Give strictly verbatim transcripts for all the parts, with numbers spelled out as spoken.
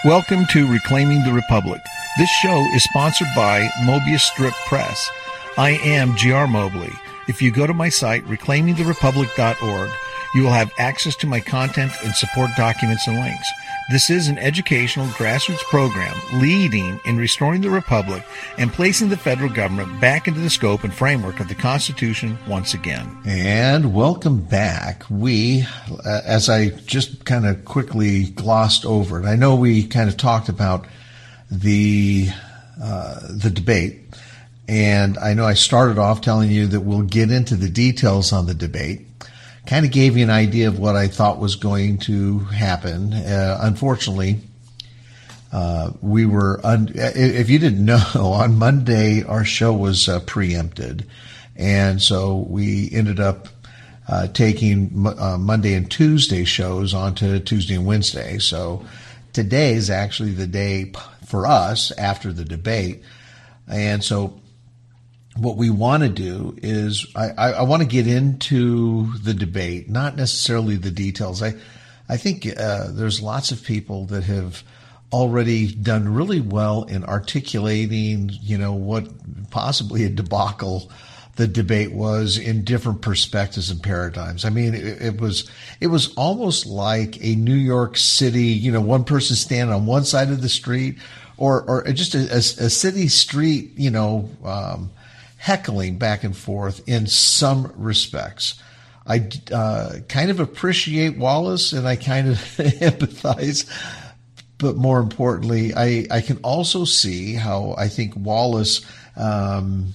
Welcome to Reclaiming the Republic. This show is sponsored by Mobius Strip Press. I am G R Mobley. If you go to my site, reclaiming the republic dot org, you will have access to my content and support documents and links. This is an educational grassroots program leading in restoring the Republic and placing the federal government back into the scope and framework of the Constitution once again. And welcome back. We, uh, as I just kind of quickly glossed over it, I know we kind of talked about the uh, the debate, and I know I started off telling you that we'll get into the details on the debate. Kind of gave you an idea of what I thought was going to happen. Uh, unfortunately, uh, we were, un- if you didn't know, on Monday our show was uh, preempted. And so we ended up uh, taking uh, Monday and Tuesday shows onto Tuesday and Wednesday. So today is actually the day for us after the debate. And so what we want to do is I, I, I want to get into the debate, not necessarily the details. I, I think uh, there's lots of people that have already done really well in articulating, you know, what possibly a debacle the debate was in different perspectives and paradigms. I mean, it, it was it was almost like a New York City, you know, one person standing on one side of the street, or or just a, a, a city street, you know. Um, heckling back and forth in some respects. I uh, kind of appreciate Wallace and I kind of empathize, but more importantly, I, I can also see how I think Wallace, um,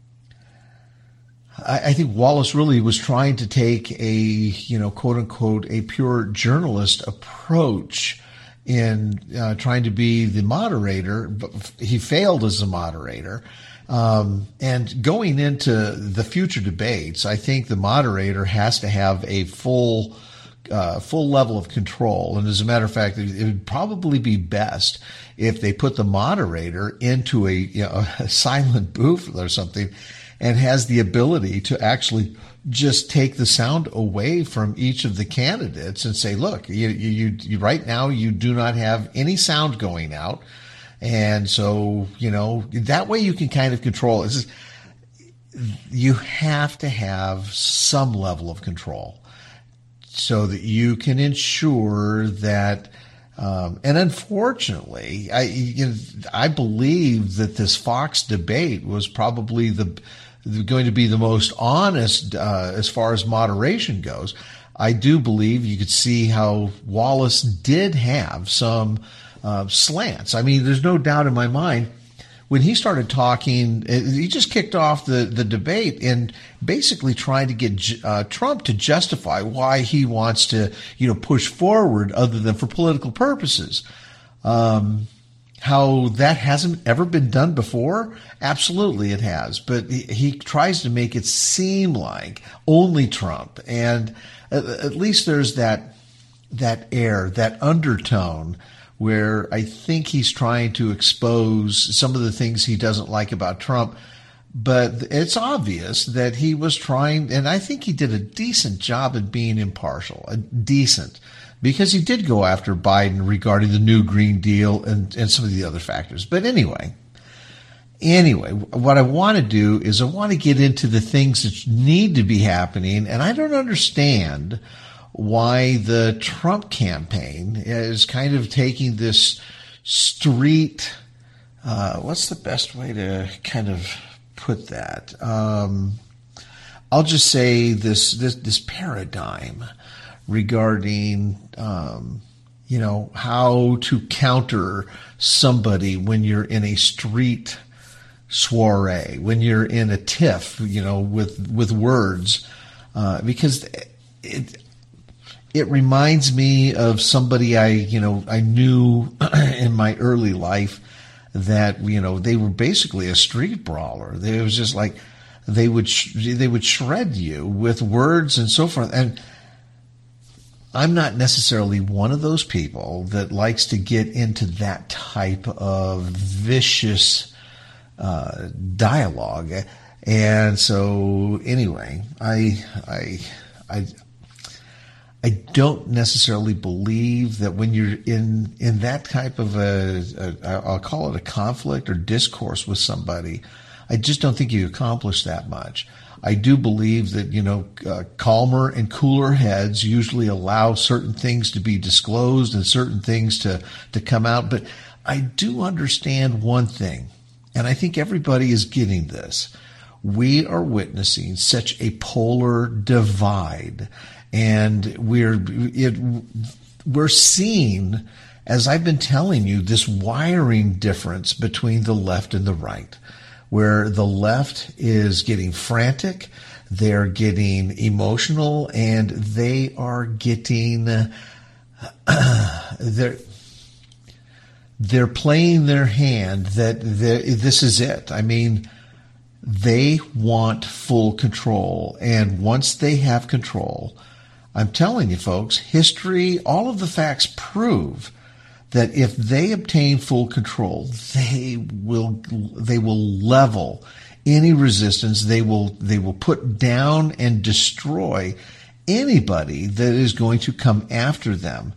I, I think Wallace really was trying to take a, you know, quote unquote, a pure journalist approach in uh, trying to be the moderator, but he failed as a moderator. Um, and going into the future debates, I think the moderator has to have a full, uh, full level of control. And as a matter of fact, it would probably be best if they put the moderator into a, you know, a silent booth or something and has the ability to actually just take the sound away from each of the candidates and say, look, you, you, you right now you do not have any sound going out. And so, you know, that way you can kind of control it. You have to have some level of control so that you can ensure that, um, and unfortunately, I, you know, I believe that this Fox debate was probably the, going to be the most honest, uh, as far as moderation goes. I do believe you could see how Wallace did have some Uh, slants. I mean, there's no doubt in my mind when he started talking, he just kicked off the, the debate and basically trying to get uh, Trump to justify why he wants to, you know, push forward other than for political purposes. Um, how that hasn't ever been done before? Absolutely it has. But he, he tries to make it seem like only Trump. And at, at least there's that, that air, that undertone where I think he's trying to expose some of the things he doesn't like about Trump. But it's obvious that he was trying, and I think he did a decent job at being impartial, a decent, because he did go after Biden regarding the new Green Deal and, and some of the other factors. But anyway, anyway, what I want to do is I want to get into the things that need to be happening, and I don't understand why the Trump campaign is kind of taking this street, uh, what's the best way to kind of put that? Um, I'll just say this, this, this paradigm regarding, um, you know, how to counter somebody when you're in a street soiree, when you're in a tiff, you know, with, with words, uh, because it, It reminds me of somebody I, you know, I knew in my early life that, you know, they were basically a street brawler. It was just like they would sh- they would shred you with words and so forth. And I'm not necessarily one of those people that likes to get into that type of vicious uh, dialogue. And so, anyway, I I I. I don't necessarily believe that when you're in, in that type of a, a, I'll call it a conflict or discourse with somebody, I just don't think you accomplish that much. I do believe that, you know, uh, calmer and cooler heads usually allow certain things to be disclosed and certain things to, to come out. But I do understand one thing, and I think everybody is getting this. We are witnessing such a polar divide. And we're it, we're seeing, as I've been telling you, this wiring difference between the left and the right, where the left is getting frantic, they're getting emotional, and they are getting uh, they're they're playing their hand that this is it. I mean, they want full control, and once they have control, I'm telling you, folks, history, all of the facts prove that if they obtain full control, they will they will level any resistance. They will they will put down and destroy anybody that is going to come after them.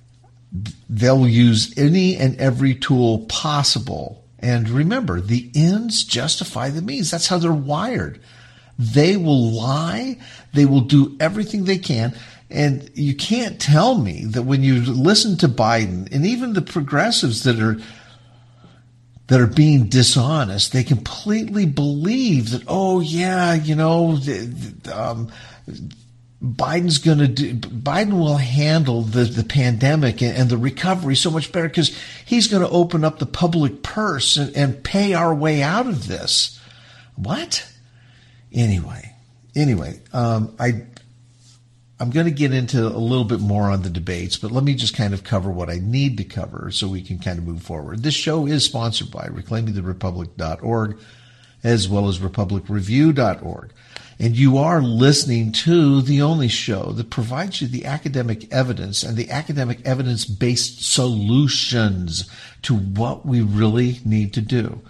They'll use any and every tool possible. And remember, the ends justify the means. That's how they're wired. They will lie. They will do everything they can. And you can't tell me that when you listen to Biden and even the progressives that are that are being dishonest, they completely believe that, oh, yeah, you know, um, Biden's going to do, Biden will handle the, the pandemic and, and the recovery so much better because he's going to open up the public purse and, and pay our way out of this. What? Anyway, anyway, um, I, I'm going to get into a little bit more on the debates, but let me just kind of cover what I need to cover so we can kind of move forward. This show is sponsored by reclaiming the republic dot org as well as republic review dot org. And you are listening to the only show that provides you the academic evidence and the academic evidence-based solutions to what we really need to do.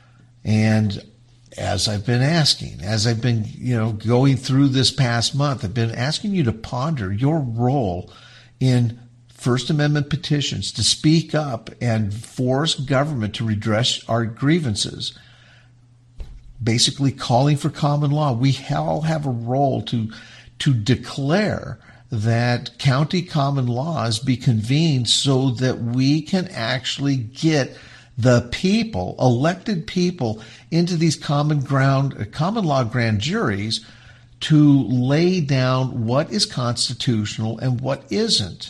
And as I've been asking, as I've been, you know, going through this past month, I've been asking you to ponder your role in First Amendment petitions, to speak up and force government to redress our grievances. Basically calling for common law. We all have a role to, to declare that county common laws be convened so that we can actually get the people, elected people, into these common ground, common law grand juries to lay down what is constitutional and what isn't,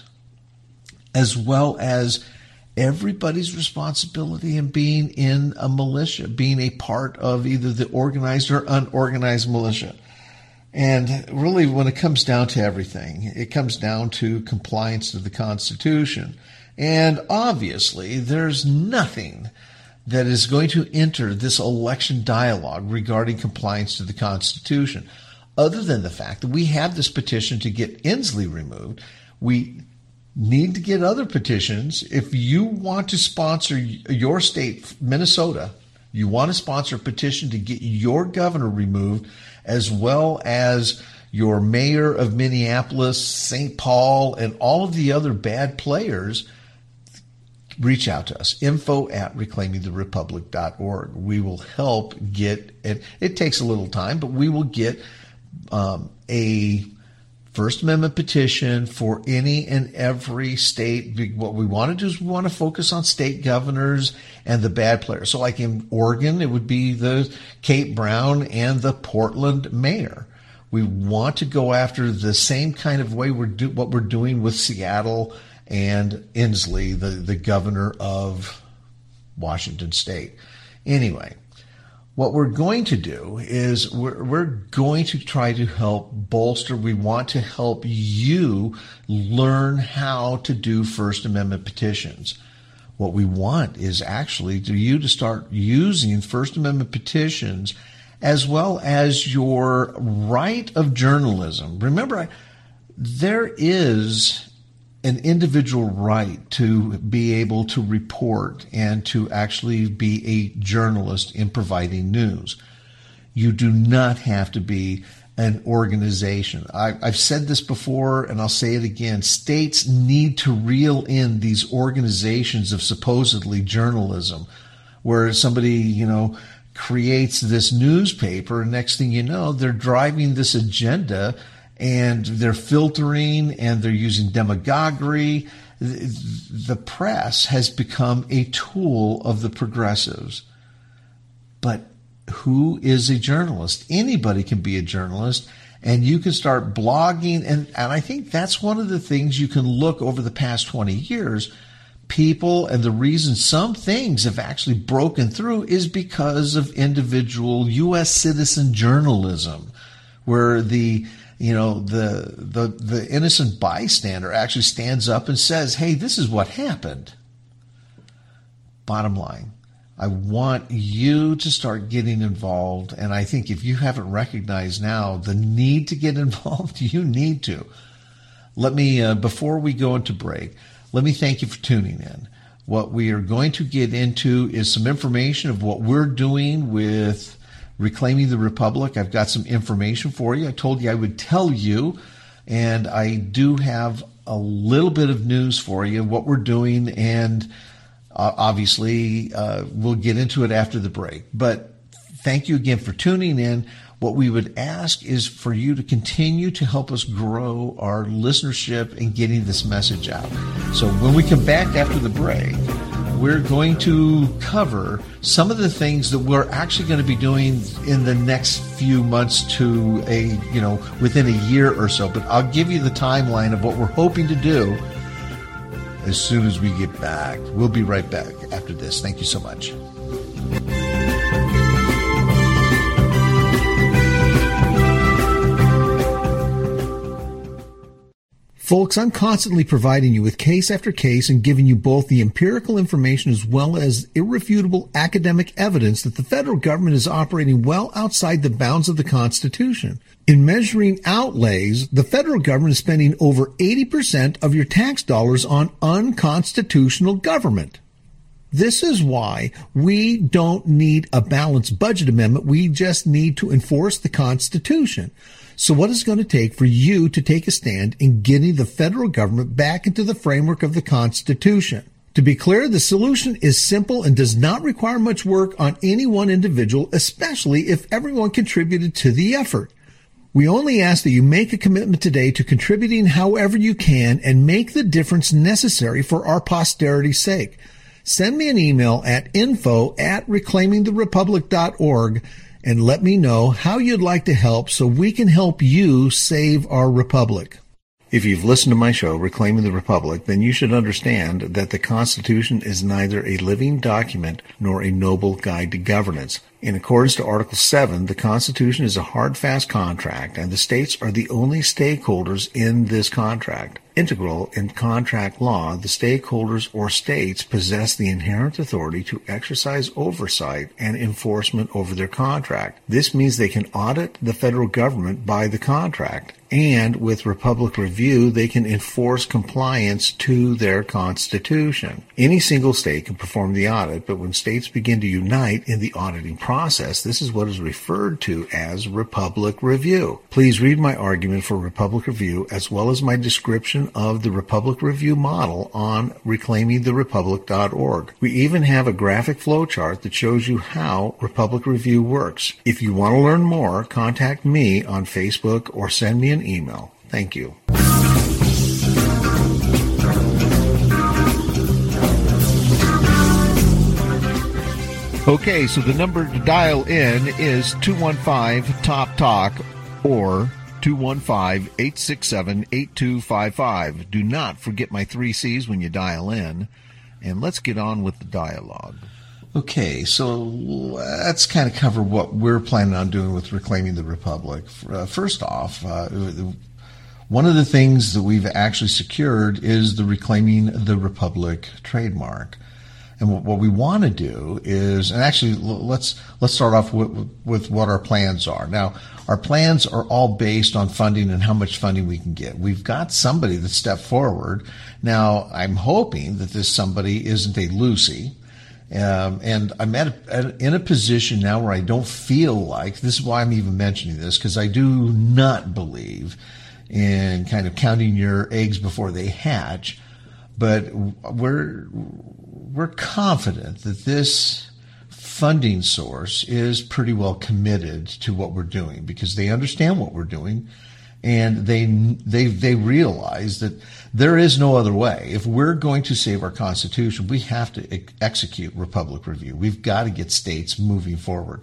as well as everybody's responsibility in being in a militia, being a part of either the organized or unorganized militia. And really, when it comes down to everything, it comes down to compliance to the Constitution. And obviously, there's nothing that is going to enter this election dialogue regarding compliance to the Constitution, other than the fact that we have this petition to get Inslee removed. We need to get other petitions. If you want to sponsor your state, Minnesota, you want to sponsor a petition to get your governor removed, as well as your mayor of Minneapolis, Saint Paul, and all of the other bad players, reach out to us, info at reclaiming the republic dot org. We will help get, and it takes a little time, but we will get um, a First Amendment petition for any and every state. What we want to do is we want to focus on state governors and the bad players. So like in Oregon, it would be the Kate Brown and the Portland mayor. We want to go after the same kind of way we're do what we're doing with Seattle and Inslee, the, the governor of Washington State. Anyway, what we're going to do is we're, we're going to try to help bolster. We want to help you learn how to do First Amendment petitions. What we want is actually for you to start using First Amendment petitions as well as your right of journalism. Remember, there is an individual right to be able to report and to actually be a journalist in providing news. You do not have to be an organization. I, I've said this before, and I'll say it again. States need to reel in these organizations of supposedly journalism, where somebody, you know, creates this newspaper, and next thing you know, they're driving this agenda, and they're filtering, and they're using demagoguery. The press has become a tool of the progressives. But who is a journalist? Anybody can be a journalist, and you can start blogging. And, and I think that's one of the things you can look over the past twenty years. People, and the reason some things have actually broken through is because of individual U S citizen journalism, where the you know the the the innocent bystander actually stands up and says, "Hey, this is what happened." Bottom line, I want you to start getting involved, and I think if you haven't recognized now the need to get involved, you need to. Let me, uh, before we go into break, let me thank you for tuning in. What we are going to get into is some information of what we're doing with Reclaiming the Republic. I've got some information for you. I told you I would tell you, and I do have a little bit of news for you, what we're doing, and uh, obviously uh, we'll get into it after the break. But thank you again for tuning in. What we would ask is for you to continue to help us grow our listenership and getting this message out. So when we come back after the break, we're going to cover some of the things that we're actually going to be doing in the next few months to a, you know, within a year or so. But I'll give you the timeline of what we're hoping to do as soon as we get back. We'll be right back after this. Thank you so much. Folks, I'm constantly providing you with case after case and giving you both the empirical information as well as irrefutable academic evidence that the federal government is operating well outside the bounds of the Constitution. In measuring outlays, the federal government is spending over eighty percent of your tax dollars on unconstitutional government. This is why we don't need a balanced budget amendment. We just need to enforce the Constitution. So what is it going to take for you to take a stand in getting the federal government back into the framework of the Constitution? To be clear, the solution is simple and does not require much work on any one individual, especially if everyone contributed to the effort. We only ask that you make a commitment today to contributing however you can and make the difference necessary for our posterity's sake. Send me an email at info at reclaiming the republic dot org and let me know how you'd like to help so we can help you save our republic. If you've listened to my show, Reclaiming the Republic, then you should understand that the Constitution is neither a living document nor a noble guide to governance. In accordance to Article seven, the Constitution is a hard, fast contract, and the states are the only stakeholders in this contract. Integral in contract law, the stakeholders or states possess the inherent authority to exercise oversight and enforcement over their contract. This means they can audit the federal government by the contract, and with Republic Review, they can enforce compliance to their Constitution. Any single state can perform the audit, but when states begin to unite in the auditing process, this is what is referred to as Republic Review. Please read my argument for Republic Review as well as my description of the Republic Review model on reclaiming the republic dot org. We even have a graphic flowchart that shows you how Republic Review works. If you want to learn more, contact me on Facebook or send me an email. Thank you. Okay, so the number to dial in is two one five top talk or two one five, eight six seven, eight two five five. Do not forget my three C's when you dial in, and let's get on with the dialogue. Okay, so let's kind of cover what we're planning on doing with Reclaiming the Republic. Uh, first off, uh, one of the things that we've actually secured is the Reclaiming the Republic trademark. And what, what we want to do is, and actually let's let's start off with, with what our plans are. Now, our plans are all based on funding and how much funding we can get. We've got somebody that stepped forward. Now, I'm hoping that this somebody isn't a Lucy, Um, and I'm at a, in a position now where I don't feel like, this is why I'm even mentioning this, because I do not believe in kind of counting your eggs before they hatch. But we're we're confident that this funding source is pretty well committed to what we're doing, because they understand what we're doing, and they they they realize that there is no other way. If we're going to save our Constitution, we have to ex- execute Republic Review. We've got to get states moving forward.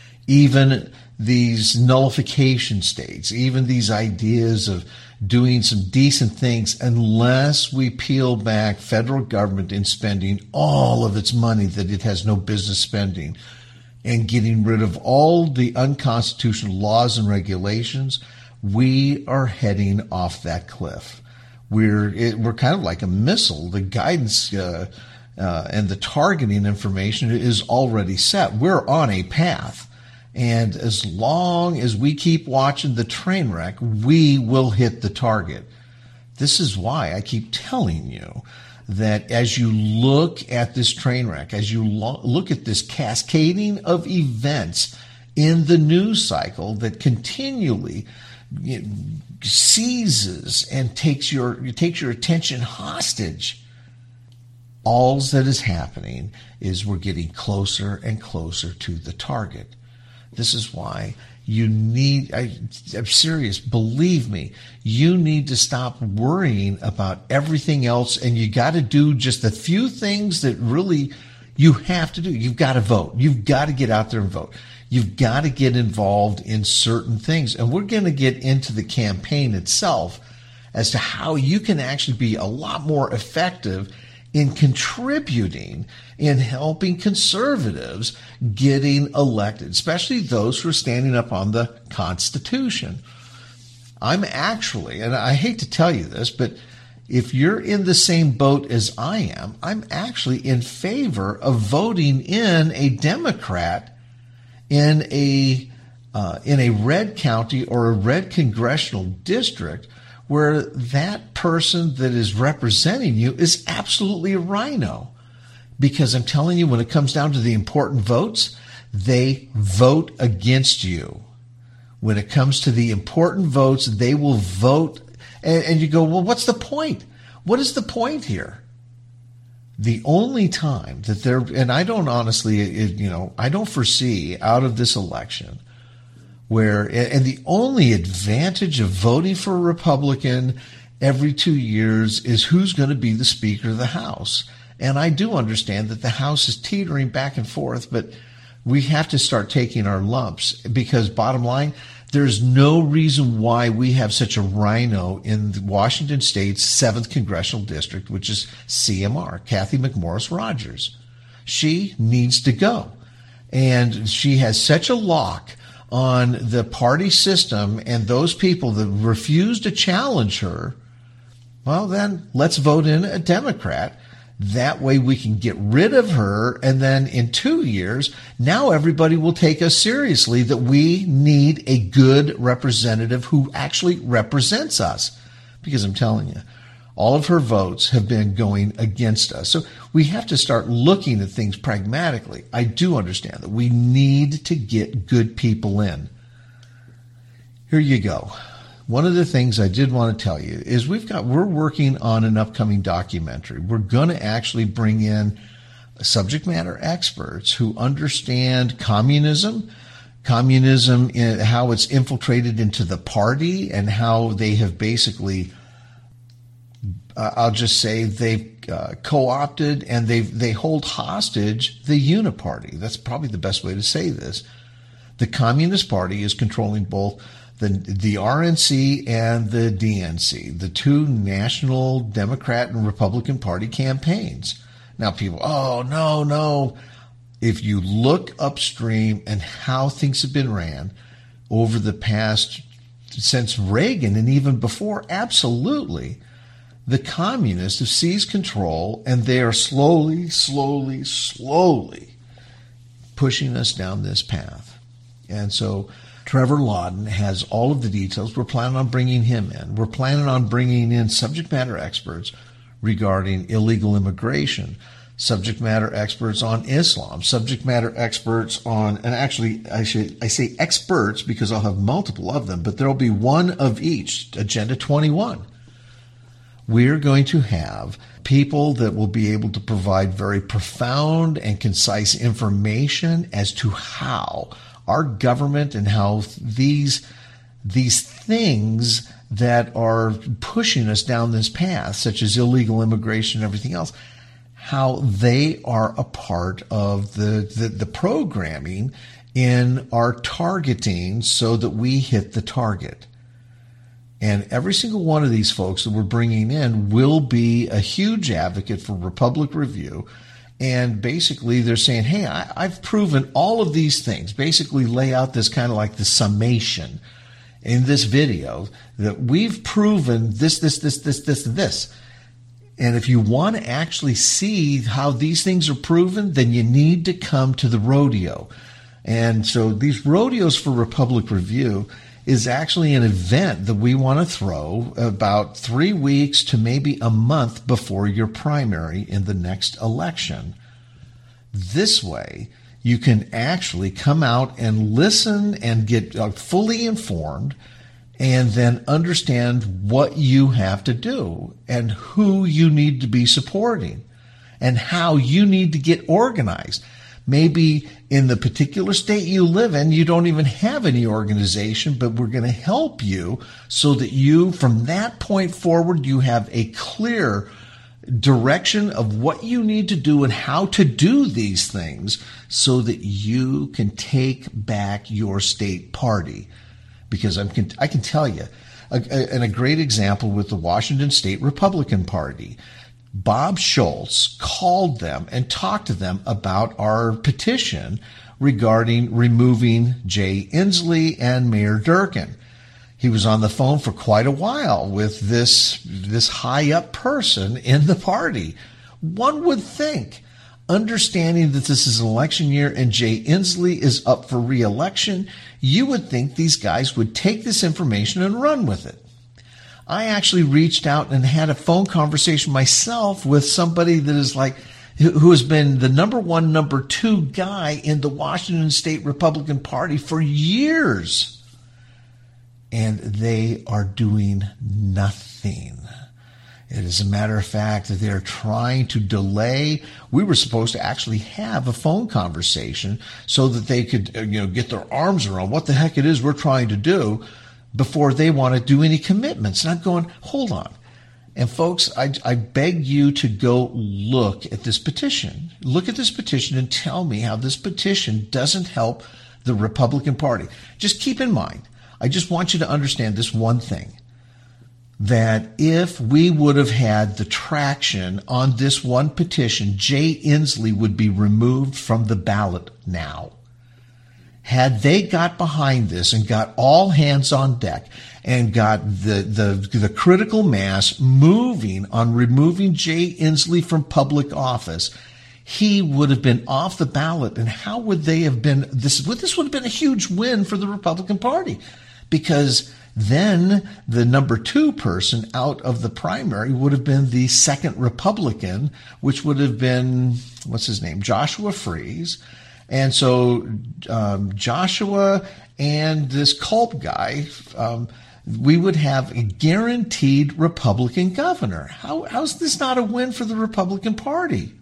Even these nullification states, even these ideas of doing some decent things, unless we peel back federal government in spending all of its money that it has no business spending and getting rid of all the unconstitutional laws and regulations, we are heading off that cliff. We're it, we're kind of like a missile. The guidance uh, uh, and the targeting information is already set. We're on a path. And as long as we keep watching the train wreck, we will hit the target. This is why I keep telling you that as you look at this train wreck, as you lo- look at this cascading of events in the news cycle that continually you know, seizes and takes your takes your attention hostage, all that is happening is we're getting closer and closer to the target. This is why you need, I, I'm serious, believe me, you need to stop worrying about everything else, and you got to do just the few things that really you have to do. You've got to vote. You've got to get out there and vote. You've got to get involved in certain things. And we're going to get into the campaign itself as to how you can actually be a lot more effective in contributing, in helping conservatives getting elected, especially those who are standing up on the Constitution. I'm actually, and I hate to tell you this, but if you're in the same boat as I am, I'm actually in favor of voting in a Democrat in a uh, in a red county or a red congressional district where that person that is representing you is absolutely a rhino. Because I'm telling you, when it comes down to the important votes, they vote against you. When it comes to the important votes, they will vote. And, and you go, well, what's the point? What is the point here? The only time that there, and I don't honestly, you know, I don't foresee out of this election where, and the only advantage of voting for a Republican every two years is who's going to be the Speaker of the House. And I do understand that the House is teetering back and forth, but we have to start taking our lumps, because bottom line, there's no reason why we have such a rhino in Washington State's seventh Congressional District, which is C M R, Cathy McMorris Rodgers. She needs to go. And she has such a lock on the party system and those people that refuse to challenge her. Well, then let's vote in a Democrat. That way we can get rid of her, and then in two years, now everybody will take us seriously that we need a good representative who actually represents us. Because I'm telling you, all of her votes have been going against us. So we have to start looking at things pragmatically. I do understand that we need to get good people in. Here you go. One of the things I did want to tell you is we've got, we're working on an upcoming documentary. We're going to actually bring in subject matter experts who understand communism, communism, in how it's infiltrated into the party, and how they have basically, uh, I'll just say they've uh, co-opted and they they hold hostage the Uniparty. That's probably the best way to say this. The Communist Party is controlling both the the R N C and the D N C, the two national Democrat and Republican Party campaigns. Now people, oh, no, no. If you look upstream and how things have been ran over the past, since Reagan and even before, absolutely, the communists have seized control, and they are slowly, slowly, slowly pushing us down this path. And so Trevor Lawton has all of the details. We're planning on bringing him in. We're planning on bringing in subject matter experts regarding illegal immigration, subject matter experts on Islam, subject matter experts on, and actually I should, I say experts because I'll have multiple of them, but there'll be one of each, Agenda twenty-one. We're going to have people that will be able to provide very profound and concise information as to how our government and how these, these things that are pushing us down this path, such as illegal immigration and everything else, how they are a part of the, the, the programming in our targeting so that we hit the target. And every single one of these folks that we're bringing in will be a huge advocate for Republic Review. And basically they're saying, hey, I, I've proven all of these things. Basically lay out this kind of like the summation in this video that we've proven this, this, this, this, this, and this. And if you want to actually see how these things are proven, then you need to come to the rodeo. And so these rodeos for Republic Review is actually an event that we want to throw about three weeks to maybe a month before your primary in the next election. This way, you can actually come out and listen and get fully informed and then understand what you have to do and who you need to be supporting and how you need to get organized. Maybe in the particular state you live in, you don't even have any organization, but we're going to help you so that you, from that point forward, you have a clear direction of what you need to do and how to do these things so that you can take back your state party. Because I'm, I can tell you, a, a, and a great example with the Washington State Republican Party, Bob Schultz called them and talked to them about our petition regarding removing Jay Inslee and Mayor Durkin. He was on the phone for quite a while with this, this high-up person in the party. One would think, understanding that this is an election year and Jay Inslee is up for re-election, you would think these guys would take this information and run with it. I actually reached out and had a phone conversation myself with somebody that is like, who has been the number one, number two guy in the Washington State Republican Party for years. And they are doing nothing. It is a matter of fact that they're trying to delay. We were supposed to actually have a phone conversation so that they could, you know, get their arms around what the heck it is we're trying to do before they want to do any commitments. And I'm going, hold on. And folks, I, I beg you to go look at this petition. Look at this petition and tell me how this petition doesn't help the Republican Party. Just keep in mind, I just want you to understand this one thing, that if we would have had the traction on this one petition, Jay Inslee would be removed from the ballot now. Had they got behind this and got all hands on deck and got the, the, the critical mass moving on removing Jay Inslee from public office, he would have been off the ballot. And how would they have been? This, this would have been a huge win for the Republican Party, because then the number two person out of the primary would have been the second Republican, which would have been, what's his name, Joshua Freeze. And so um, Joshua and this Culp guy, um, we would have a guaranteed Republican governor. How, how's this not a win for the Republican Party?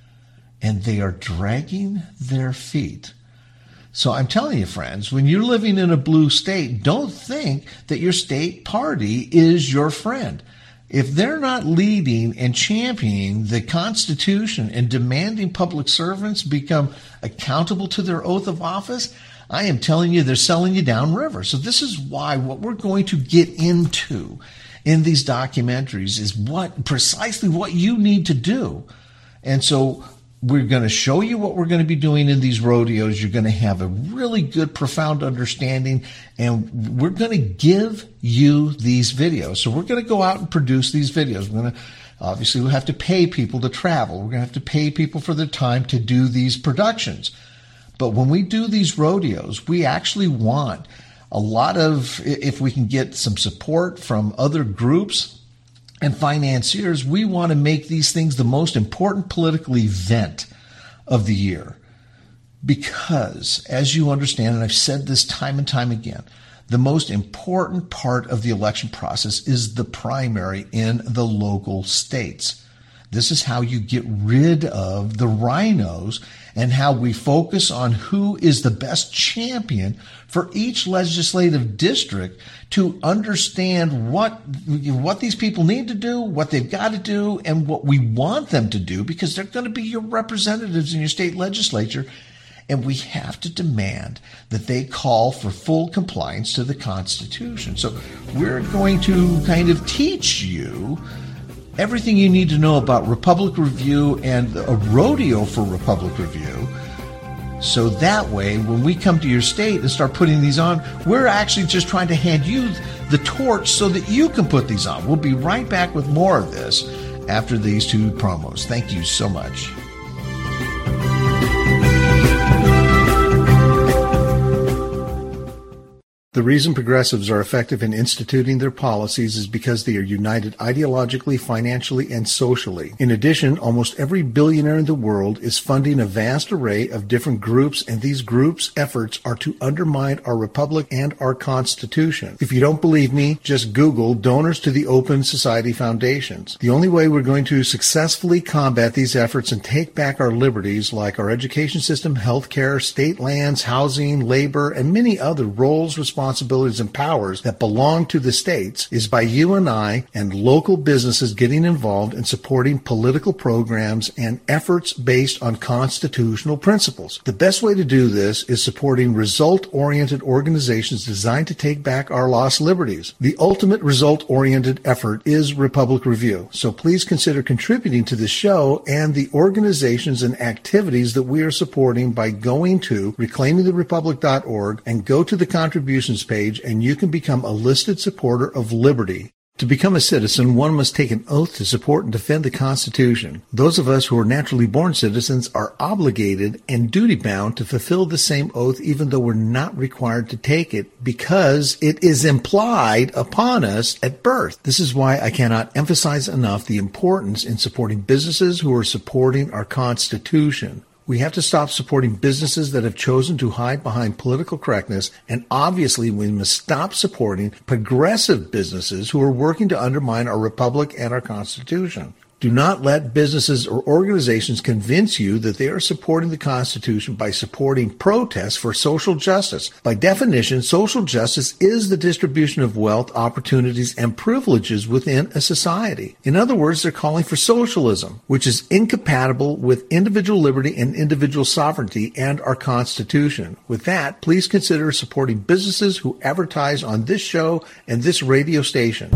And they are dragging their feet. So I'm telling you, friends, when you're living in a blue state, don't think that your state party is your friend. If they're not leading and championing the Constitution and demanding public servants become accountable to their oath of office, I am telling you, they're selling you downriver. So this is why what we're going to get into in these documentaries is what precisely what you need to do. And so we're going to show you what we're going to be doing in these rodeos. You're going to have a really good, profound understanding, and we're going to give you these videos. So we're going to go out and produce these videos. We're going to, obviously, we'll have to pay people to travel. We're going to have to pay people for their time to do these productions. But when we do these rodeos, we actually want a lot of, if we can get some support from other groups, and financiers, we want to make these things the most important political event of the year. Because, as you understand, and I've said this time and time again, the most important part of the election process is the primary in the local states. This is how you get rid of the rhinos and how we focus on who is the best champion for each legislative district to understand what, what these people need to do, what they've got to do, and what we want them to do, because they're going to be your representatives in your state legislature. And we have to demand that they call for full compliance to the Constitution. So we're going to kind of teach you everything you need to know about Republic Review and a rodeo for Republic Review. So that way, when we come to your state and start putting these on, we're actually just trying to hand you the torch so that you can put these on. We'll be right back with more of this after these two promos. Thank you so much. The reason progressives are effective in instituting their policies is because they are united ideologically, financially, and socially. In addition, almost every billionaire in the world is funding a vast array of different groups, and these groups' efforts are to undermine our republic and our Constitution. If you don't believe me, just Google donors to the Open Society Foundations. The only way we're going to successfully combat these efforts and take back our liberties, like our education system, healthcare, state lands, housing, labor, and many other roles, responsibilities, responsibilities and powers that belong to the states, is by you and I and local businesses getting involved in supporting political programs and efforts based on constitutional principles. The best way to do this is supporting result-oriented organizations designed to take back our lost liberties. The ultimate result-oriented effort is Republic Review, so please consider contributing to the show and the organizations and activities that we are supporting by going to reclaiming the republic dot org and go to the contributions page, and you can become a listed supporter of liberty. To become a citizen, one must take an oath to support and defend the Constitution. Those of us who are naturally born citizens are obligated and duty-bound to fulfill the same oath, even though we're not required to take it, because it is implied upon us at birth. This is why I cannot emphasize enough the importance in supporting businesses who are supporting our Constitution. We have to stop supporting businesses that have chosen to hide behind political correctness, and obviously we must stop supporting progressive businesses who are working to undermine our republic and our Constitution. Do not let businesses or organizations convince you that they are supporting the Constitution by supporting protests for social justice. By definition, social justice is the distribution of wealth, opportunities, and privileges within a society. In other words, they're calling for socialism, which is incompatible with individual liberty and individual sovereignty and our Constitution. With that, please consider supporting businesses who advertise on this show and this radio station.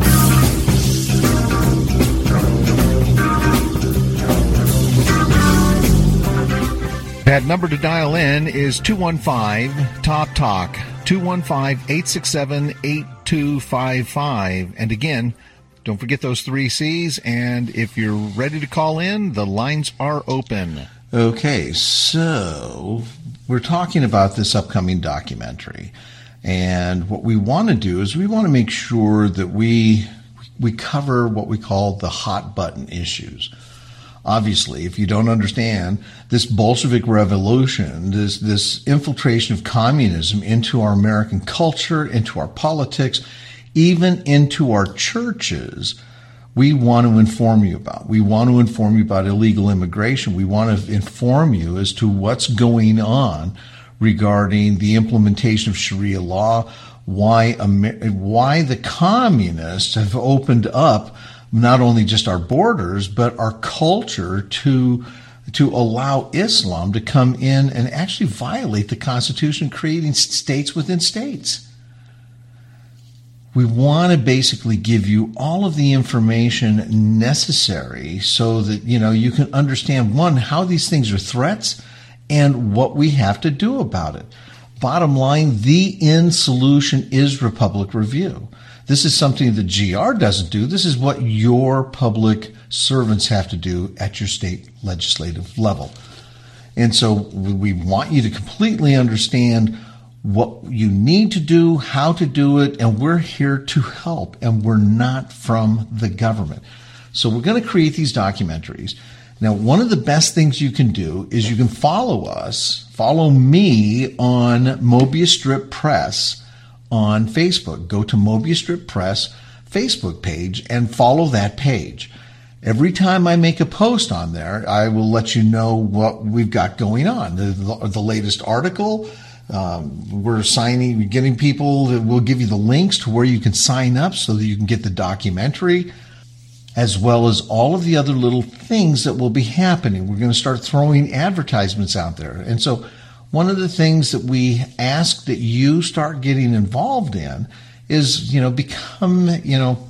That number to dial in is two one five, T A L K, T A L K, two one five, eight six seven, eight two five five. And again, don't forget those three C's, and if you're ready to call in, the lines are open. Okay, so we're talking about this upcoming documentary, and what we want to do is we want to make sure that we we cover what we call the hot button issues. Obviously, if you don't understand this Bolshevik revolution, this, this infiltration of communism into our American culture, into our politics, even into our churches, we want to inform you about. We want to inform you about illegal immigration. We want to inform you as to what's going on regarding the implementation of Sharia law, why, why the communists have opened up not only just our borders, but our culture to to allow Islam to come in and actually violate the Constitution, creating states within states. We want to basically give you all of the information necessary so that, you know, you can understand, one, how these things are threats and what we have to do about it. Bottom line, the end solution is Republic Review. This is something that G R doesn't do. This is what your public servants have to do at your state legislative level. And so we want you to completely understand what you need to do, how to do it, and we're here to help, and we're not from the government. So we're going to create these documentaries. Now, one of the best things you can do is you can follow us, follow me on Mobius Strip Press on Facebook. Go to Mobius Strip Press Facebook page and follow that page. Every time I make a post on there, I will let you know what we've got going on. The, the, the latest article, um, we're signing, we're getting people, we'll give you the links to where you can sign up so that you can get the documentary, as well as all of the other little things that will be happening. We're going to start throwing advertisements out there. And so one of the things that we ask that you start getting involved in is, you know, become, you know,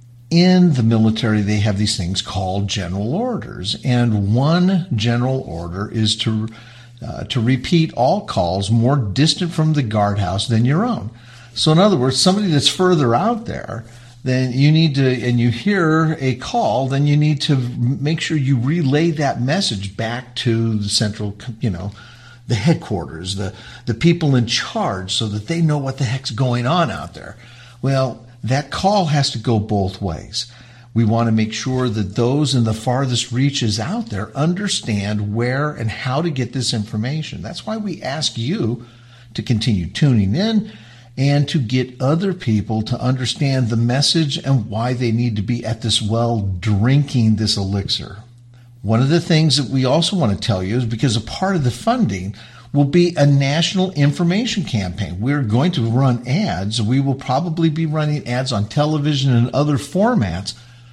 in the military, they have these things called general orders. And one general order is to uh, to repeat all calls more distant from the guardhouse than your own. So in other words, somebody that's further out there, then you need to, and you hear a call, then you need to make sure you relay that message back to the central, you know, the headquarters, the, the people in charge, so that they know what the heck's going on out there. Well, that call has to go both ways. We want to make sure that those in the farthest reaches out there understand where and how to get this information. That's why we ask you to continue tuning in and to get other people to understand the message and why they need to be at this well drinking this elixir. One of the things that we also want to tell you is because a part of the funding will be a national information campaign. We're going to run ads. We will probably be running ads on television and other formats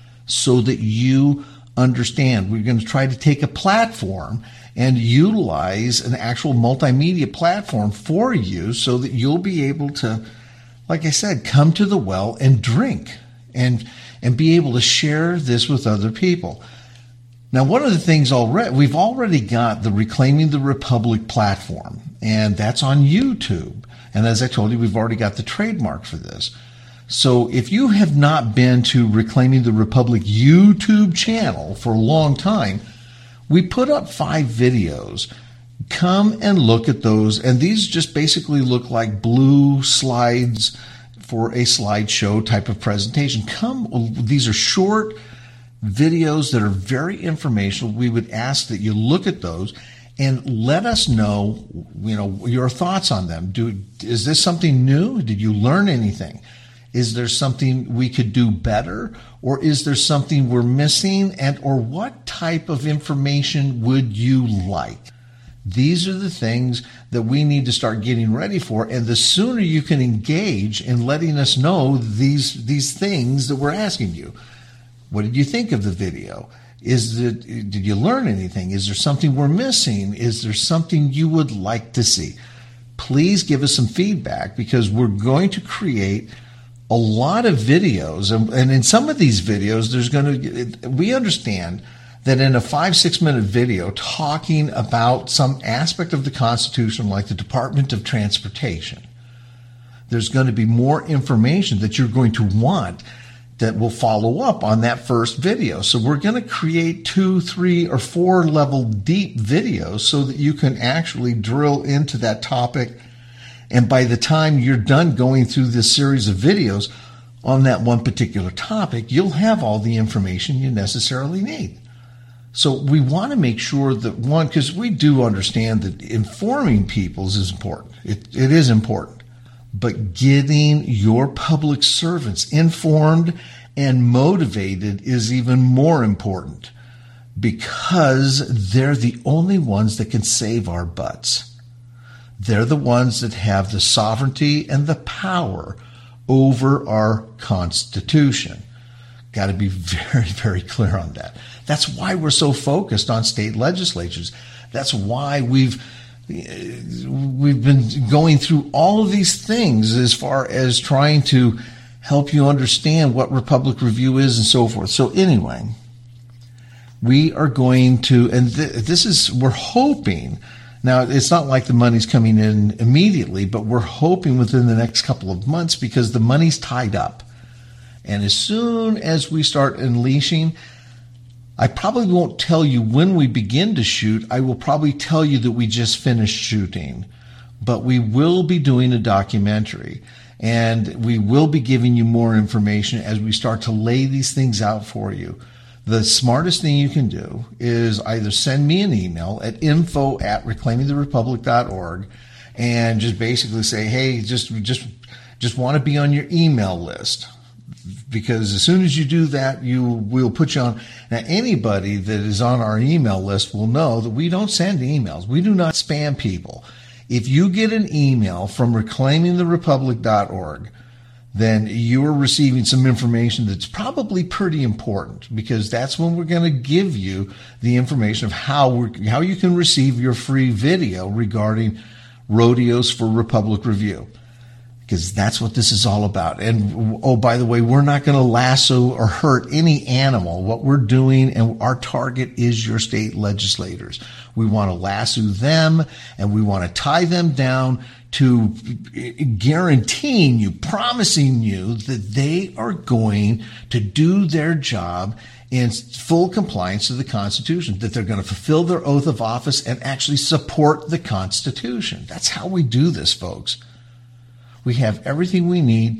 so that you understand. We're going to try to take a platform and utilize an actual multimedia platform for you so that you'll be able to, like I said, come to the well and drink and, and be able to share this with other people. Now, one of the things already, we've already got the Reclaiming the Republic platform, and that's on YouTube. And as I told you, we've already got the trademark for this. So if you have not been to Reclaiming the Republic YouTube channel for a long time, we put up five videos. Come and look at those. And these just basically look like blue slides for a slideshow type of presentation. Come, these are short videos that are very informational. We would ask that you look at those and let us know, you know, your thoughts on them. Do, is this something new? Did you learn anything? Is there something we could do better? Or is there something we're missing? And or what type of information would you like? These are the things that we need to start getting ready for. And the sooner you can engage in letting us know these, these things that we're asking you. What did you think of the video? Is it, did you learn anything? Is there something we're missing? Is there something you would like to see? Please give us some feedback, because we're going to create a lot of videos. And, and in some of these videos, there's going to, we understand that in a five, six minute video talking about some aspect of the Constitution, like the Department of Transportation, there's going to be more information that you're going to want that will follow up on that first video. So we're going to create two, three, or four level deep videos so that you can actually drill into that topic. And by the time you're done going through this series of videos on that one particular topic, you'll have all the information you necessarily need. So we want to make sure that, one, because we do understand that informing people is important. It, it is important. But getting your public servants informed and motivated is even more important, because they're the only ones that can save our butts. They're the ones that have the sovereignty and the power over our Constitution. Got to be very, very clear on that. That's why we're so focused on state legislatures. That's why we've We've been going through all of these things as far as trying to help you understand what Republic Review is and so forth. So anyway, we are going to, and th- this is, we're hoping, now it's not like the money's coming in immediately, but we're hoping within the next couple of months, because the money's tied up. And as soon as we start unleashing, I probably won't tell you when we begin to shoot. I will probably tell you that we just finished shooting, but we will be doing a documentary, and we will be giving you more information as we start to lay these things out for you. The smartest thing you can do is either send me an email at info at reclaiming the republic dot org and just basically say, hey, just just just want to be on your email list. Because as soon as you do that, you will put you on. Now, anybody that is on our email list will know that we don't send emails. We do not spam people. If you get an email from reclaiming the republic dot org, then you're receiving some information that's probably pretty important, because that's when we're going to give you the information of how we're, how you can receive your free video regarding Rodeos for Republic Review. Because that's what this is all about. And, oh, by the way, we're not going to lasso or hurt any animal. What we're doing, and our target is your state legislators. We want to lasso them, and we want to tie them down to guaranteeing you, promising you that they are going to do their job in full compliance to the Constitution, that they're going to fulfill their oath of office and actually support the Constitution. That's how we do this, folks. We have everything we need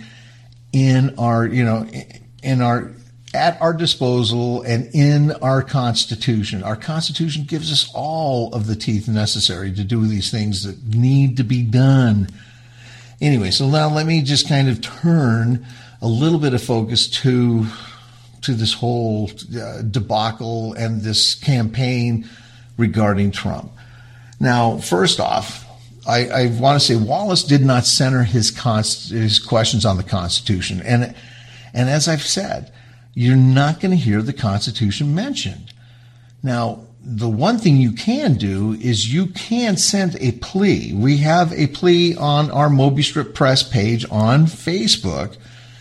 in our, you know, in our, at our disposal and in our Constitution. Our Constitution gives us all of the teeth necessary to do these things that need to be done. Anyway, so now let me just kind of turn a little bit of focus to, to this whole uh, debacle and this campaign regarding Trump. Now, first off, I, I want to say Wallace did not center his, const, his questions on the Constitution. And, and as I've said, you're not going to hear the Constitution mentioned. Now, the one thing you can do is you can send a plea. We have a plea on our Moby Strip Press page on Facebook,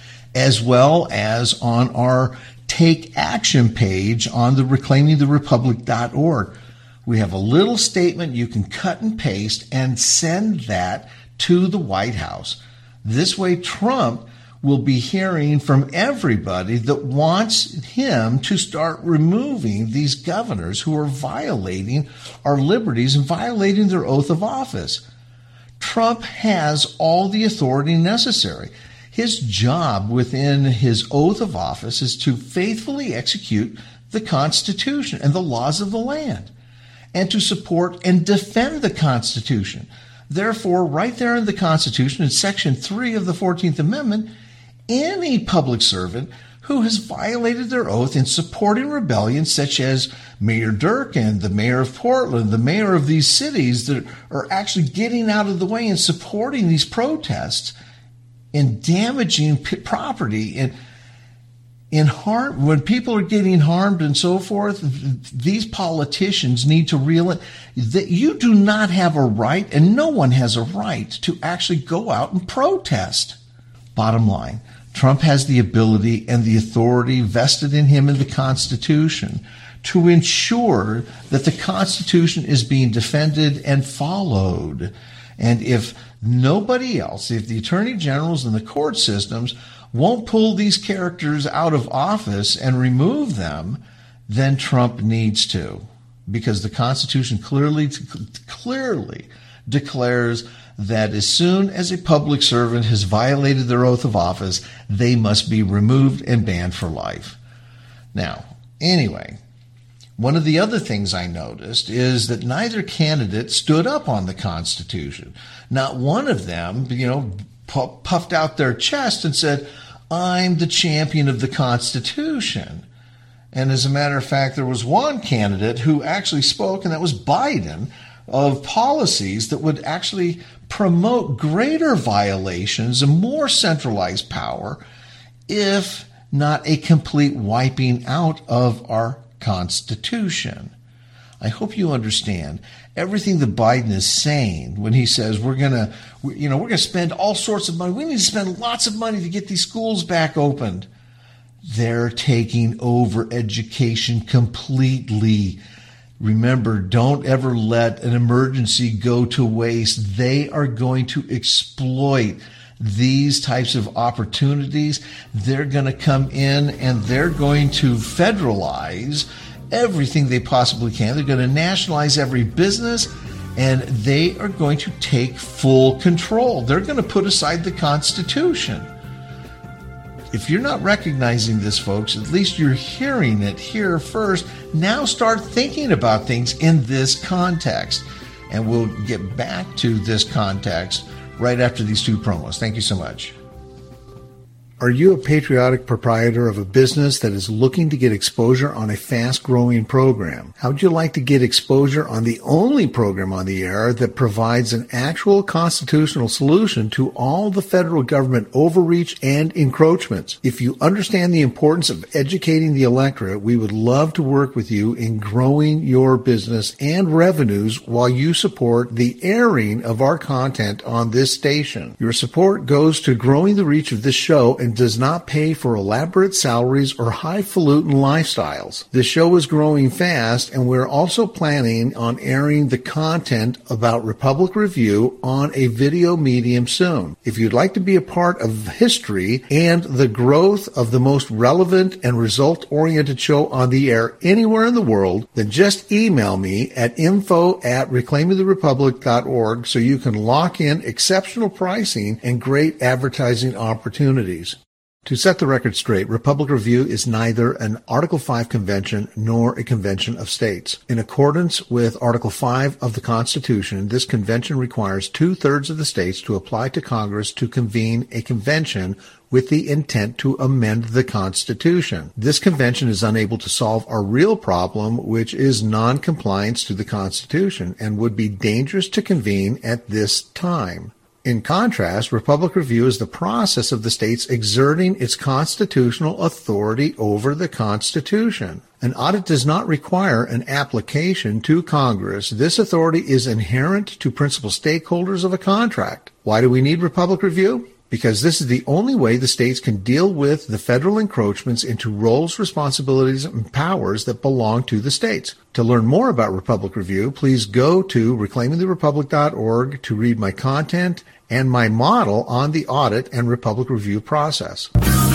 as well as on our Take Action page on the reclaiming the republic dot org. We have a little statement you can cut and paste and send that to the White House. This way, Trump will be hearing from everybody that wants him to start removing these governors who are violating our liberties and violating their oath of office. Trump has all the authority necessary. His job within his oath of office is to faithfully execute the Constitution and the laws of the land, and to support and defend the Constitution. Therefore, right there in the Constitution, in Section three of the fourteenth Amendment, any public servant who has violated their oath in supporting rebellion, such as Mayor Durkan, the mayor of Portland, the mayor of these cities that are actually getting out of the way and supporting these protests and damaging p- property and In harm, when people are getting harmed and so forth, these politicians need to realize that you do not have a right, and no one has a right, to actually go out and protest. Bottom line, Trump has the ability and the authority vested in him in the Constitution to ensure that the Constitution is being defended and followed. And if nobody else, if the attorney generals and the court systems won't pull these characters out of office and remove them, then Trump needs to, because the Constitution clearly, clearly declares that as soon as a public servant has violated their oath of office, they must be removed and banned for life. Now, anyway, one of the other things I noticed is that neither candidate stood up on the Constitution. Not one of them, you know, puffed out their chest and said, I'm the champion of the Constitution. And as a matter of fact, there was one candidate who actually spoke, and that was Biden, of policies that would actually promote greater violations and more centralized power, if not a complete wiping out of our Constitution. I hope you understand everything that Biden is saying when he says we're going to, you know, we're going to spend all sorts of money. We need to spend lots of money to get these schools back opened. They're taking over education completely. Remember, don't ever let an emergency go to waste. They are going to exploit these types of opportunities. They're going to come in and they're going to federalize everything they possibly can. They're going to nationalize every business, and they are going to take full control. They're going to put aside the Constitution. If you're not recognizing this, folks, at least you're hearing it here first. Now start thinking about things in this context. And we'll get back to this context right after these two promos. Thank you so much. Are you a patriotic proprietor of a business that is looking to get exposure on a fast-growing program? How would you like to get exposure on the only program on the air that provides an actual constitutional solution to all the federal government overreach and encroachments? If you understand the importance of educating the electorate, we would love to work with you in growing your business and revenues while you support the airing of our content on this station. Your support goes to growing the reach of this show and does not pay for elaborate salaries or highfalutin lifestyles. The show is growing fast, and we're also planning on airing the content about Republic Review on a video medium soon. If you'd like to be a part of history and the growth of the most relevant and result-oriented show on the air anywhere in the world, then just email me at info at reclaiming the republic dot org so you can lock in exceptional pricing and great advertising opportunities. To set the record straight, Republic Review is neither an Article five convention nor a convention of states. In accordance with Article five of the Constitution, this convention requires two-thirds of the states to apply to Congress to convene a convention with the intent to amend the Constitution. This convention is unable to solve our real problem, which is non-compliance to the Constitution, and would be dangerous to convene at this time. In contrast, Republic Review is the process of the states exerting its constitutional authority over the Constitution. An audit does not require an application to Congress. This authority is inherent to principal stakeholders of a contract. Why do we need Republic Review? Because this is the only way the states can deal with the federal encroachments into roles, responsibilities, and powers that belong to the states. To learn more about Republic Review, please go to reclaiming the republic dot org to read my content and my model on the audit and Republic Review process.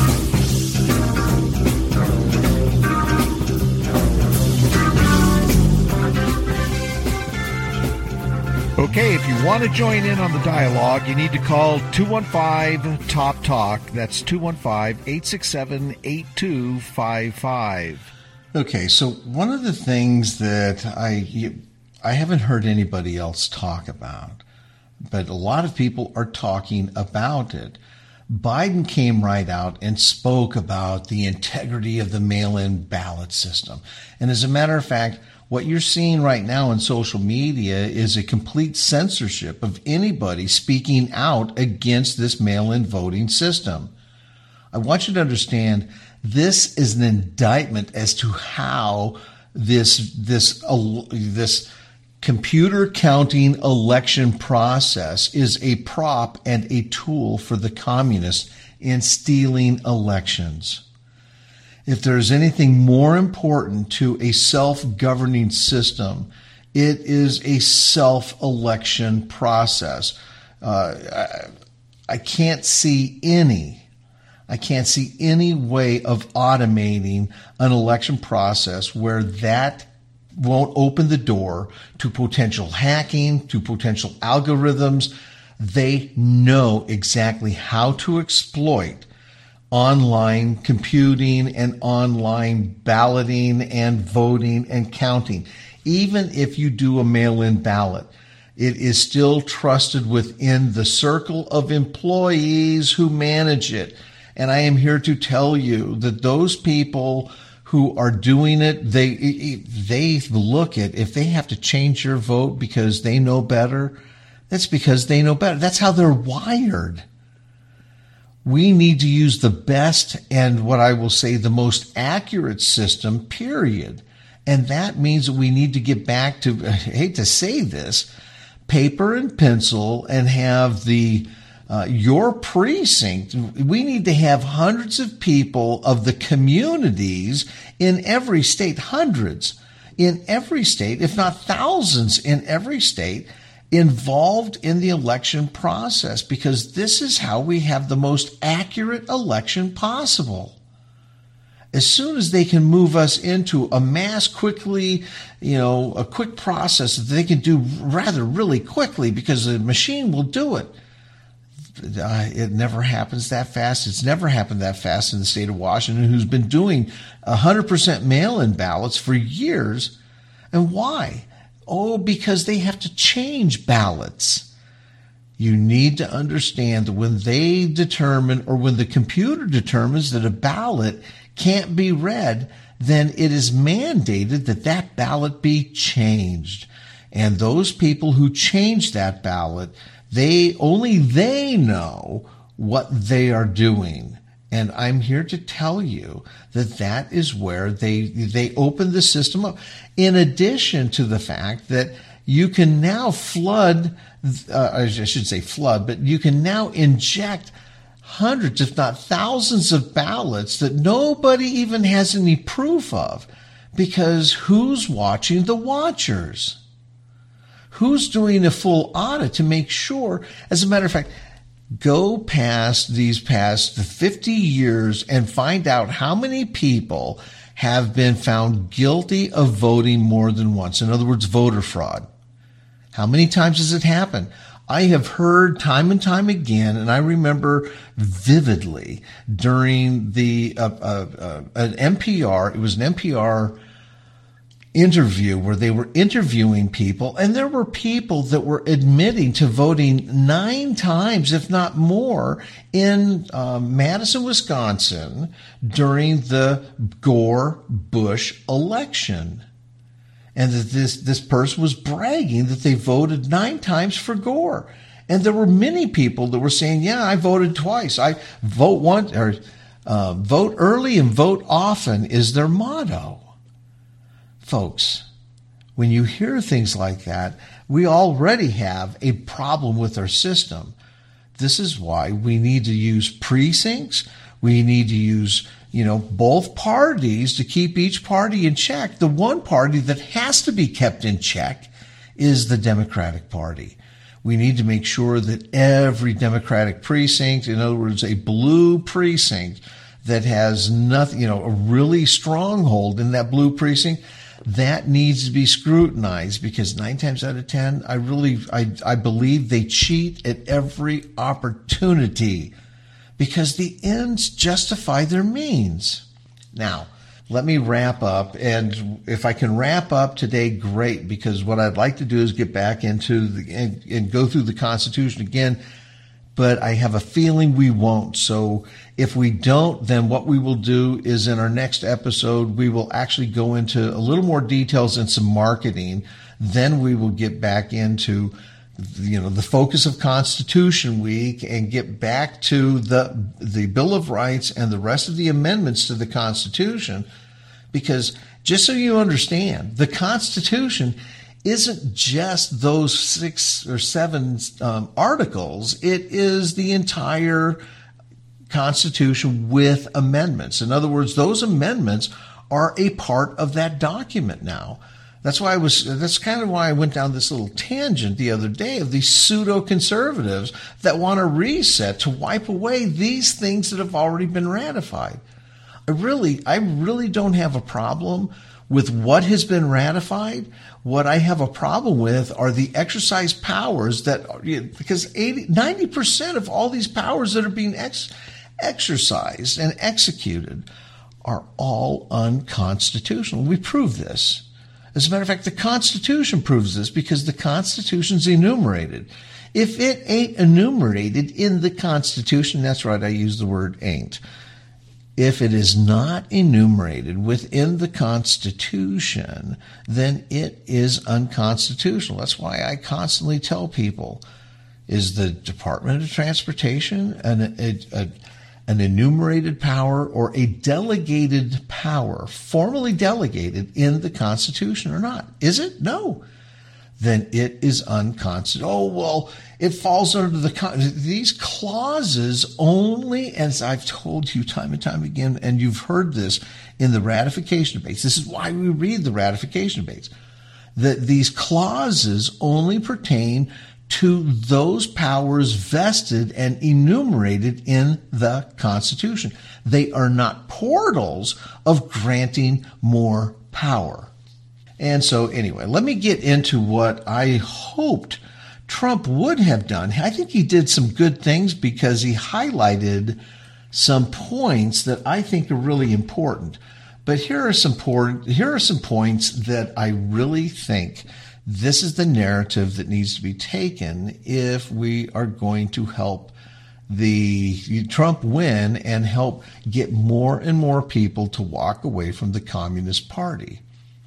Okay, if you want to join in on the dialogue, you need to call two one five, T O P, TALK. That's two one five, eight six seven, eight two five five. Okay, so one of the things that I, I haven't heard anybody else talk about, but a lot of people are talking about it. Biden came right out and spoke about the integrity of the mail-in ballot system. And as a matter of fact, what you're seeing right now in social media is a complete censorship of anybody speaking out against this mail-in voting system. I want you to understand this is an indictment as to how this this uh, this computer counting election process is a prop and a tool for the communists in stealing elections. If there's anything more important to a self-governing system, it is a self-election process. Uh, I, I can't see any, I can't see any way of automating an election process where that won't open the door to potential hacking, to potential algorithms. They know exactly how to exploit online computing and online balloting and voting and counting. Even if you do a mail-in ballot, it is still trusted within the circle of employees who manage it. And I am here to tell you that those people who are doing it, they they look at, if they have to change your vote because they know better, that's because they know better. That's how they're wired. We need to use the best and what I will say the most accurate system, period. And that means that we need to get back to, I hate to say this, paper and pencil and have the uh, your precinct. We need to have hundreds of people of the communities in every state, hundreds in every state, if not thousands in every state, involved in the election process, because this is how we have the most accurate election possible. As soon as they can move us into a mass quickly, you know, a quick process that they can do rather really quickly because the machine will do it. Uh, it never happens that fast. It's never happened that fast in the state of Washington, who's been doing one hundred percent mail-in ballots for years. And why? Oh, because they have to change ballots. You need to understand that when they determine, or when the computer determines that a ballot can't be read, then it is mandated that that ballot be changed. And those people who change that ballot, they only they know what they are doing. And I'm here to tell you that that is where they they open the system up. In addition to the fact that you can now flood, uh, I should say flood, but you can now inject hundreds, if not thousands of ballots that nobody even has any proof of. Because who's watching the watchers? Who's doing a full audit to make sure? As a matter of fact, go past these past fifty years and find out how many people have been found guilty of voting more than once. In other words, voter fraud. How many times has it happened? I have heard time and time again, and I remember vividly during the uh, uh, uh, an N P R, it was an N P R interview where they were interviewing people, and there were people that were admitting to voting nine times, if not more, in uh, Madison, Wisconsin during the Gore-Bush election. And that this, this person was bragging that they voted nine times for Gore. And there were many people that were saying, yeah, I voted twice. I vote once, or uh, vote early and vote often is their motto. Folks, when you hear things like that, we already have a problem with our system. This is why we need to use precincts. We need to use, you know, both parties to keep each party in check. The one party that has to be kept in check is the Democratic Party. We need to make sure that every Democratic precinct, in other words, a blue precinct that has nothing, you know, a really stronghold in that blue precinct, that needs to be scrutinized, because nine times out of ten, I really, I, I believe they cheat at every opportunity because the ends justify their means. Now, let me wrap up. And if I can wrap up today, great, because what I'd like to do is get back into the, and, and go through the Constitution again. But I have a feeling we won't. So if we don't, then what we will do is in our next episode, we will actually go into a little more details and some marketing. Then we will get back into, you know, the focus of Constitution Week and get back to the, the Bill of Rights and the rest of the amendments to the Constitution. Because just so you understand, the Constitution isn't just those six or seven um, articles. It is the entire Constitution with amendments. In other words, those amendments are a part of that document now. That's why I was, that's kind of why I went down this little tangent the other day of these pseudo-conservatives that want to reset, to wipe away these things that have already been ratified. I really, I really don't have a problem with what has been ratified. What I have a problem with are the exercise powers that, because eighty, ninety percent of all these powers that are being ex, exercised and executed are all unconstitutional. We prove this. As a matter of fact, the Constitution proves this, because the Constitution's enumerated. If it ain't enumerated in the Constitution, that's right, I use the word ain't. If it is not enumerated within the Constitution, then it is unconstitutional. That's why I constantly tell people, is the Department of Transportation an, a, a, an enumerated power or a delegated power, formally delegated in the Constitution or not? Is it? No. Then it is unconstitutional. Oh, well, it falls under the, these clauses only, as I've told you time and time again, and you've heard this in the ratification debates. This is why we read the ratification debates. That these clauses only pertain to those powers vested and enumerated in the Constitution. They are not portals of granting more power. And so anyway, let me get into what I hoped Trump would have done. I think he did some good things because he highlighted some points that I think are really important. But here are some important, here are some points that I really think this is the narrative that needs to be taken if we are going to help the Trump win and help get more and more people to walk away from the Communist Party.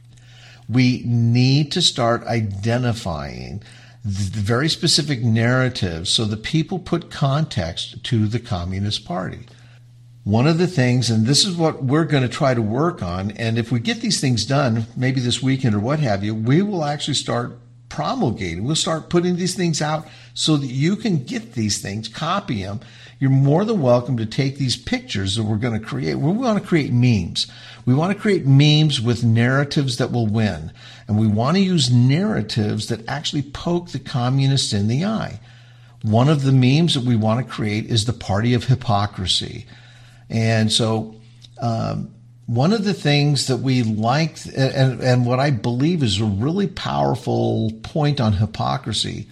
We need to start identifying the very specific narratives so that people put context to the Communist Party. One of the things, and this is what we're going to try to work on, and if we get these things done, maybe this weekend or what have you, we will actually start promulgating. We'll start putting these things out so that you can get these things, copy them. You're more than welcome to take these pictures that we're going to create. We want to create memes. We want to create memes with narratives that will win. And we want to use narratives that actually poke the communists in the eye. One of the memes that we want to create is the party of hypocrisy. And so um, one of the things that we like, and, and what I believe is a really powerful point on hypocrisy,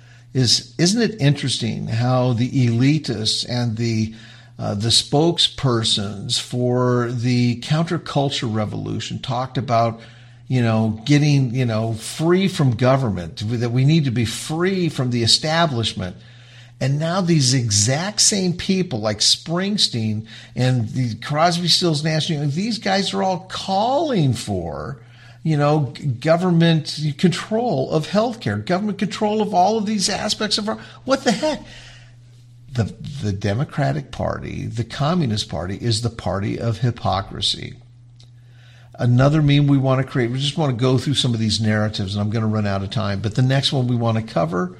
is isn't it interesting how the elitists and the uh, the spokespersons for the counterculture revolution talked about, you know, getting, you know, free from government, that we need to be free from the establishment. And now these exact same people like Springsteen and the Crosby, Stills, Nash, these guys are all calling for, you know, government control of healthcare, government control of all of these aspects of our, what the heck? The, the Democratic Party, the Communist Party, is the party of hypocrisy. Another meme we want to create, we just want to go through some of these narratives, and I'm going to run out of time, but the next one we want to cover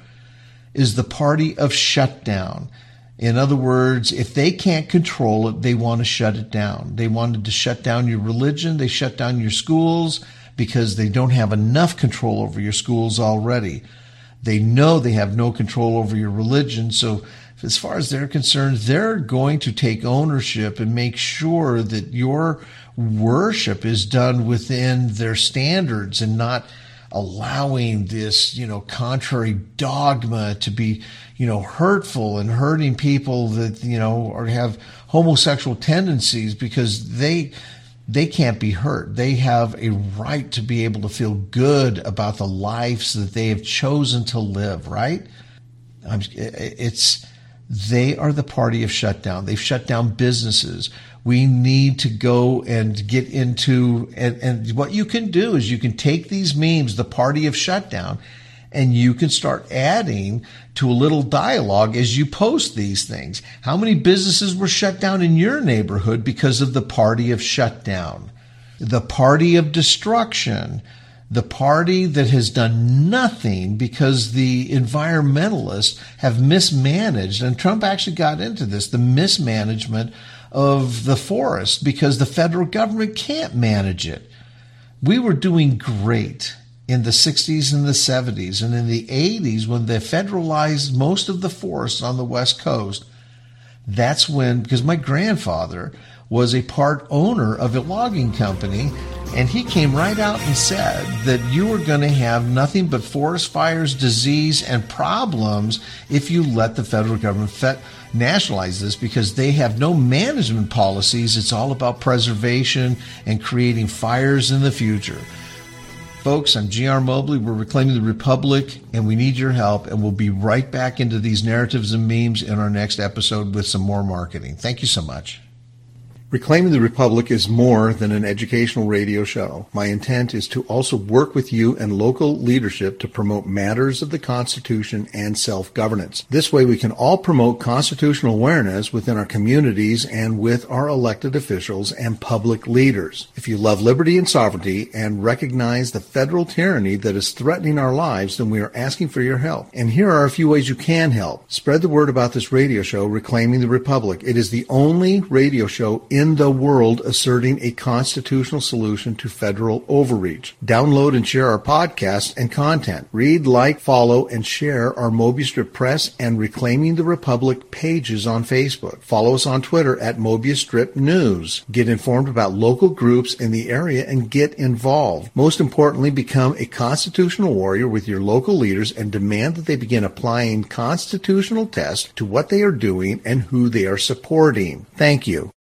is the party of shutdown. In other words, if they can't control it, they want to shut it down. They wanted to shut down your religion. They shut down your schools because they don't have enough control over your schools already. They know they have no control over your religion. So as far as they're concerned, they're going to take ownership and make sure that your worship is done within their standards and not allowing this, you know, contrary dogma to be, you know, hurtful and hurting people that, you know, or have homosexual tendencies because they, they can't be hurt. They have a right to be able to feel good about the lives that they have chosen to live, right? I'm, it's, they are the party of shutdown. They've shut down businesses. We need to go and get into, and, and what you can do is you can take these memes, the party of shutdown, and you can start adding to a little dialogue as you post these things. How many businesses were shut down in your neighborhood because of the party of shutdown? The party of destruction. The party that has done nothing because the environmentalists have mismanaged, and Trump actually got into this, the mismanagement of the forest because the federal government can't manage it. We were doing great in the sixties and the seventies, and in the eighties when they federalized most of the forests on the West Coast. That's when, because my grandfather was a part owner of a logging company, and he came right out and said that you were going to have nothing but forest fires, disease, and problems if you let the federal government fe- nationalize this because they have no management policies. It's all about preservation and creating fires in the future. Folks, I'm G R Mobley. We're Reclaiming the Republic, and we need your help, and we'll be right back into these narratives and memes in our next episode with some more marketing. Thank you so much. Reclaiming the Republic is more than an educational radio show. My intent is to also work with you and local leadership to promote matters of the Constitution and self-governance. This way we can all promote constitutional awareness within our communities and with our elected officials and public leaders. If you love liberty and sovereignty and recognize the federal tyranny that is threatening our lives, then we are asking for your help. And here are a few ways you can help. Spread the word about this radio show, Reclaiming the Republic. It is the only radio show in in the world asserting a constitutional solution to federal overreach. Download and share our podcast and content. Read, like, follow, and share our Mobius Strip Press and Reclaiming the Republic pages on Facebook. Follow us on Twitter at Mobius Strip News. Get informed about local groups in the area and get involved. Most importantly, become a constitutional warrior with your local leaders and demand that they begin applying constitutional tests to what they are doing and who they are supporting. Thank you.